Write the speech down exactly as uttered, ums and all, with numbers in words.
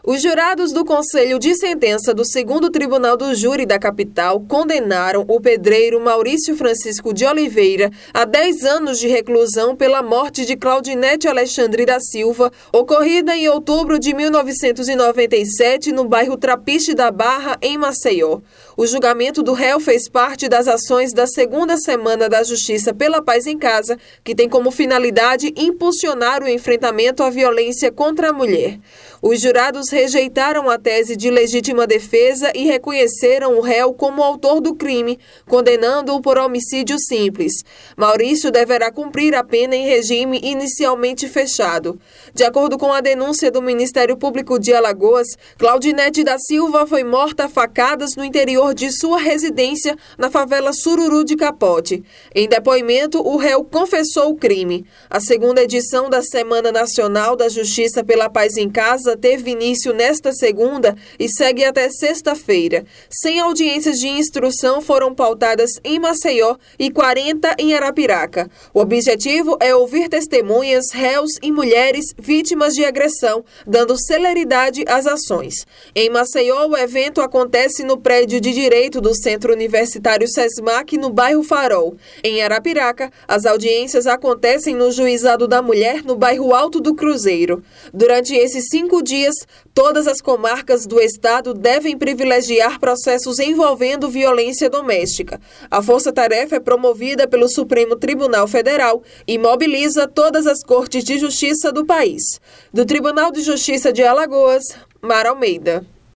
Os jurados do Conselho de Sentença do segundo Tribunal do Júri da capital condenaram o pedreiro Maurício Francisco de Oliveira a dez anos de reclusão pela morte de Claudinete Alexandre da Silva, ocorrida em outubro de mil novecentos e noventa e sete no bairro Trapiche da Barra, em Maceió. O julgamento do réu fez parte das ações da segunda semana da Justiça pela Paz em Casa, que tem como finalidade impulsionar o enfrentamento à violência contra a mulher. Os jurados rejeitaram a tese de legítima defesa e reconheceram o réu como autor do crime, condenando-o por homicídio simples. Maurício deverá cumprir a pena em regime inicialmente fechado. De acordo com a denúncia do Ministério Público de Alagoas, Claudinete da Silva foi morta a facadas no interior de sua residência na favela Sururu de Capote. Em depoimento, o réu confessou o crime. A segunda edição da Semana Nacional da Justiça pela Paz em Casa teve início nesta segunda e segue até sexta-feira. cem audiências de instrução foram pautadas em Maceió e quarenta em Arapiraca. O objetivo é ouvir testemunhas, réus e mulheres vítimas de agressão, dando celeridade às ações. Em Maceió, o evento acontece no prédio de Direito do Centro Universitário SESMAC, no bairro Farol. Em Arapiraca, as audiências acontecem no Juizado da Mulher, no bairro Alto do Cruzeiro. Durante esses cinco dias, todas as comarcas do estado devem privilegiar processos envolvendo violência doméstica. A força-tarefa é promovida pelo Supremo Tribunal Federal e mobiliza todas as cortes de justiça do país. Do Tribunal de Justiça de Alagoas, Mara Almeida.